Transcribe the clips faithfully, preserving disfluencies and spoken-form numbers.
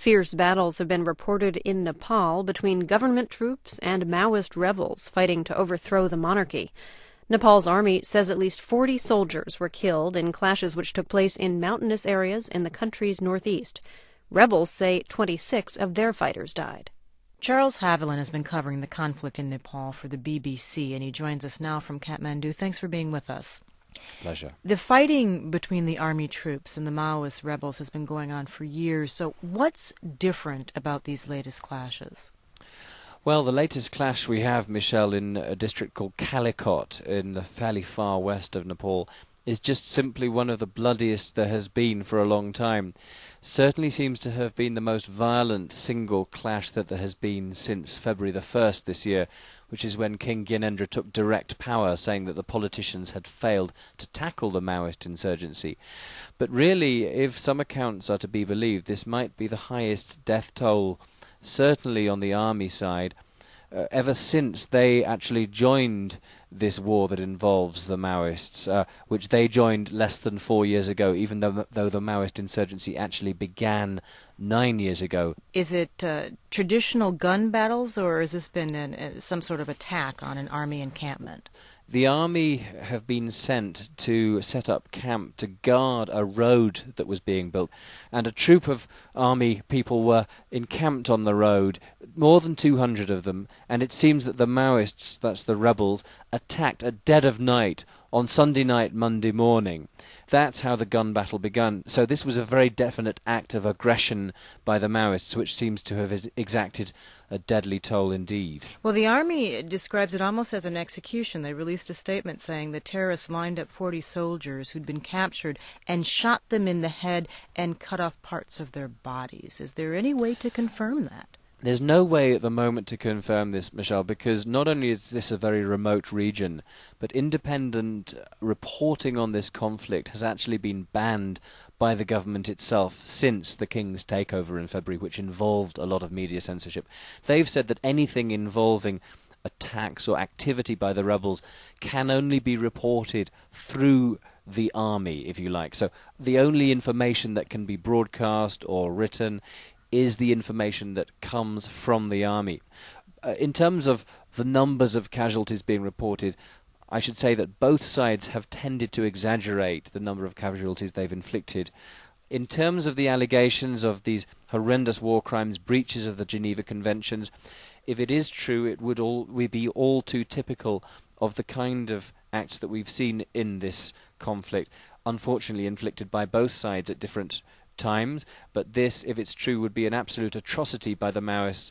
Fierce battles have been reported in Nepal between government troops and Maoist rebels fighting to overthrow the monarchy. Nepal's army says at least forty soldiers were killed in clashes which took place in mountainous areas in the country's northeast. Rebels say twenty-six of their fighters died. Charles Haviland has been covering the conflict in Nepal for the B B C, and he joins us now from Kathmandu. Thanks for being with us. Pleasure. The fighting between the army troops and the Maoist rebels has been going on for years, so what's different about these latest clashes? Well, the latest clash we have, Michelle, in a district called Calicut in the fairly far west of Nepal is just simply one of the bloodiest there has been for a long time. Certainly seems to have been the most violent single clash that there has been since February the first this year, which is when King Gyanendra took direct power, saying that the politicians had failed to tackle the Maoist insurgency. But really, if some accounts are to be believed, this might be the highest death toll, certainly on the army side, uh, ever since they actually joined this war that involves the Maoists, uh, which they joined less than four years ago, even though, though the Maoist insurgency actually began nine years ago. Is it uh, traditional gun battles, or has this been an, uh, some sort of attack on an army encampment? The army have been sent to set up camp to guard a road that was being built, and a troop of army people were encamped on the road, more than two hundred of them, and it seems that the Maoists, that's the rebels, attacked at dead of night on Sunday night, Monday morning. That's how the gun battle began. So this was a very definite act of aggression by the Maoists, which seems to have ex- exacted a deadly toll indeed. Well, the army describes it almost as an execution. They released a statement saying the terrorists lined up forty soldiers who'd been captured and shot them in the head and cut off parts of their bodies. Is there any way to confirm that? There's no way at the moment to confirm this, Michelle, because not only is this a very remote region, but independent reporting on this conflict has actually been banned by the government itself since the King's takeover in February, which involved a lot of media censorship. They've said that anything involving attacks or activity by the rebels can only be reported through the army, if you like. So the only information that can be broadcast or written is the information that comes from the army. Uh, in terms of the numbers of casualties being reported, I should say that both sides have tended to exaggerate the number of casualties they've inflicted. In terms of the allegations of these horrendous war crimes, breaches of the Geneva Conventions, if it is true, it would all we be all too typical of the kind of acts that we've seen in this conflict, unfortunately inflicted by both sides at different times. But this, if it's true, would be an absolute atrocity by the Maoists,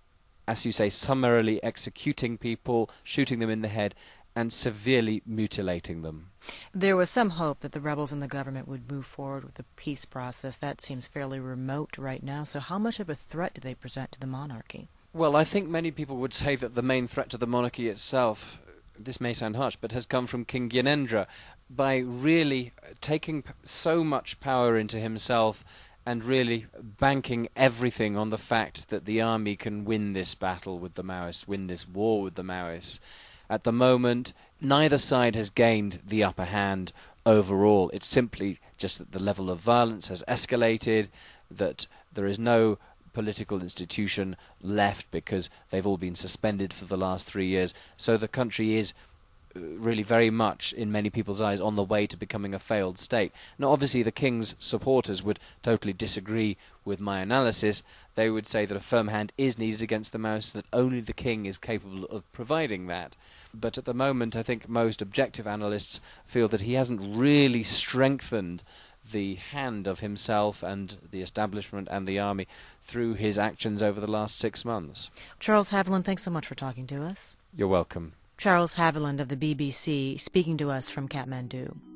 as you say, summarily executing people, shooting them in the head, and severely mutilating them. There was some hope that the rebels and the government would move forward with the peace process. That seems fairly remote right now. So how much of a threat do they present to the monarchy? Well, I think many people would say that the main threat to the monarchy itself, this may sound harsh, but has come from King Gyanendra, by really taking so much power into himself and really banking everything on the fact that the army can win this battle with the Maoists, win this war with the Maoists. At the moment, neither side has gained the upper hand overall. It's simply just that the level of violence has escalated, that there is no political institution left because they've all been suspended for the last three years. So the country is really very much, in many people's eyes, on the way to becoming a failed state. Now, obviously, the King's supporters would totally disagree with my analysis. They would say that a firm hand is needed against the Maoists, that only the King is capable of providing that. But at the moment, I think most objective analysts feel that he hasn't really strengthened the hand of himself and the establishment and the army through his actions over the last six months. Charles Haviland, thanks so much for talking to us. You're welcome. Charles Haviland of the B B C speaking to us from Kathmandu.